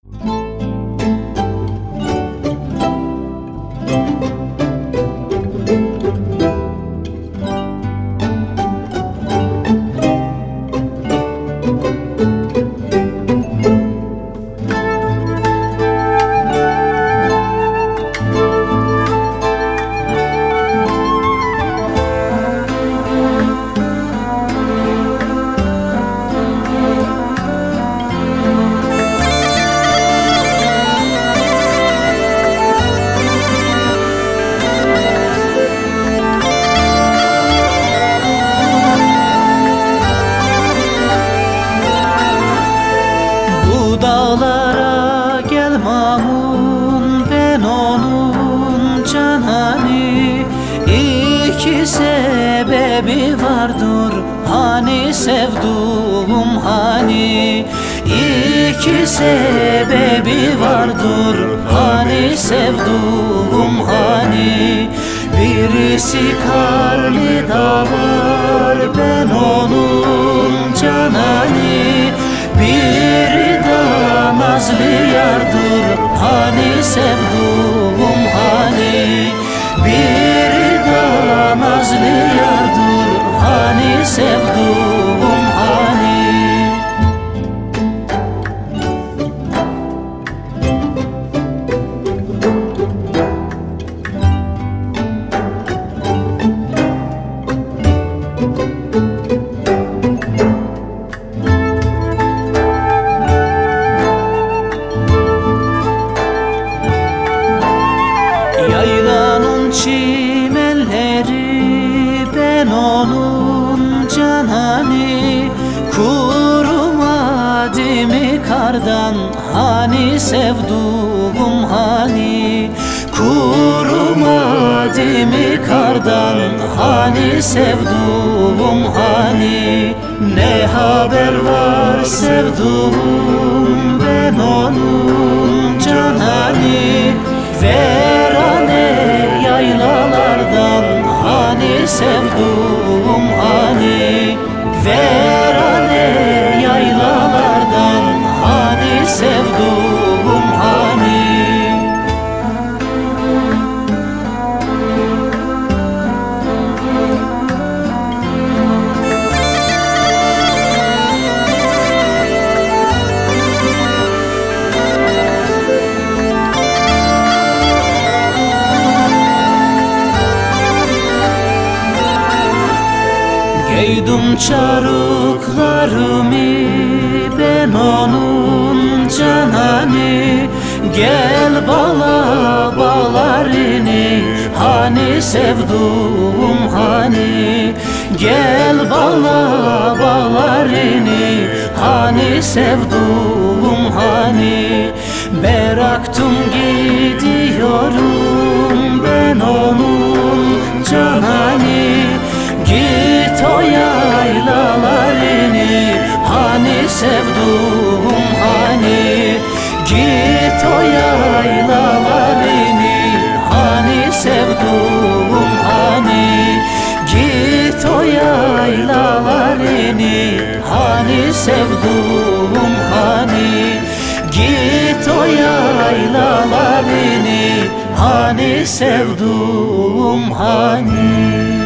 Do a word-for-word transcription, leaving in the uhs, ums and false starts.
Dağlara gel Mamun, ben onun canani. İki sebebi vardır hani sevduğum hani. İki sebebi vardır hani sevduğum hani. Birisi karlı dağlar, ben onun canani. Biri de nazlı yardır hani sevduğum hani. Biri de nazlı yardır hani sevduğum hani. Yaylanın çimenleri, ben onun canani. Kurumadı mı kardan hani sevduğum hani. Kurumadı mı kardan hani sevduğum hani. Ne haber var sevduğum, ben onun canani. Verane yaylalardan hani sevduğum hani. Verane yaylalardan hani sevduğum hani. Giydim çarıklarımı, ben onun canani. Gel bala balarını hani sevduğum hani. Gel bala balarını hani sevduğum hani. Bıraktım gidiyorum, ben onun canani. Git o yaylalarını hani sevduğum hani. Git o yaylalarını hani sevduğum hani. Git o yaylalarını hani sevduğum hani. Git o yaylalarını hani sevduğum hani.